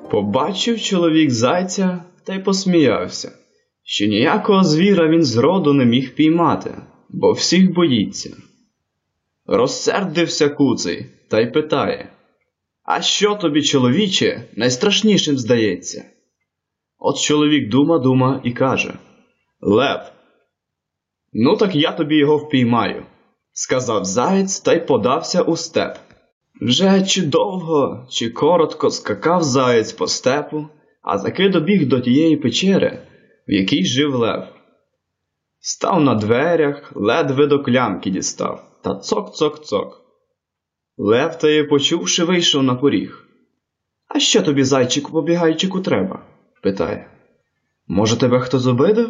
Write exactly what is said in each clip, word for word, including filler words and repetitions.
Побачив чоловік зайця та й посміявся, що ніякого звіра він зроду не міг піймати, бо всіх боїться. Розсердився куций та й питає: «А що тобі, чоловіче, найстрашнішим здається?» От чоловік дума-дума і каже: «Лев». «Ну так я тобі його впіймаю», – сказав заєць та й подався у степ. Вже чи довго, чи коротко скакав заєць по степу, а таки добіг до тієї печери, в якій жив лев. Став на дверях, ледве до клямки дістав, та цок-цок-цок. Лев, та й почувши, вийшов на поріг. «А що тобі, зайчику побігайчику, треба?» – питає. «Може, тебе хто зобидив?»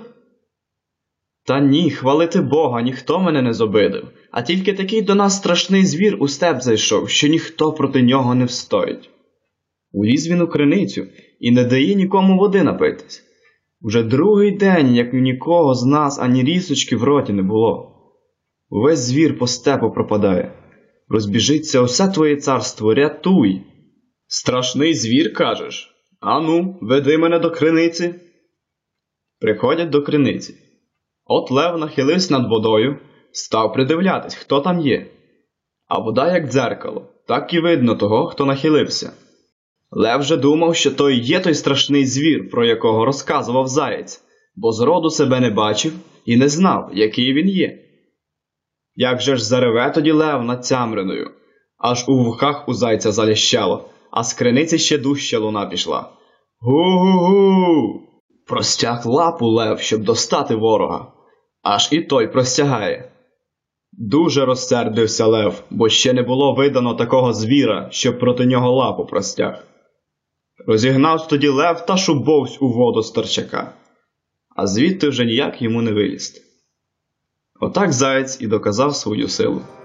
«Та ні, хвалити Бога, ніхто мене не зобидив, а тільки такий до нас страшний звір у степ зайшов, що ніхто проти нього не встоїть». Уліз він у криницю і не дає нікому води напитись. Уже другий день, як нікого з нас ані рісочки в роті не було. Увесь звір по степу пропадає. Розбіжиться усе твоє царство, рятуй. Страшний звір, кажеш? Ану, веди мене до криниці. Приходять до криниці. От лев нахилився над водою, став придивлятись, хто там є. А вода як дзеркало, так і видно того, хто нахилився. Лев же думав, що той є той страшний звір, про якого розказував заєць, бо зроду себе не бачив і не знав, який він є. Як же ж зареве тоді лев над Цямриною, аж у вухах у зайця залящало, а з криниці ще дужча луна пішла. Гу-гу-гу! Простяг лапу лев, щоб достати ворога, аж і той простягає. Дуже розсердився лев, бо ще не було видано такого звіра, щоб проти нього лапу простяг. Розігнав тоді лев та шубовсь у воду старчака, а звідти вже ніяк йому не вилізти. Отак заєць і доказав свою силу.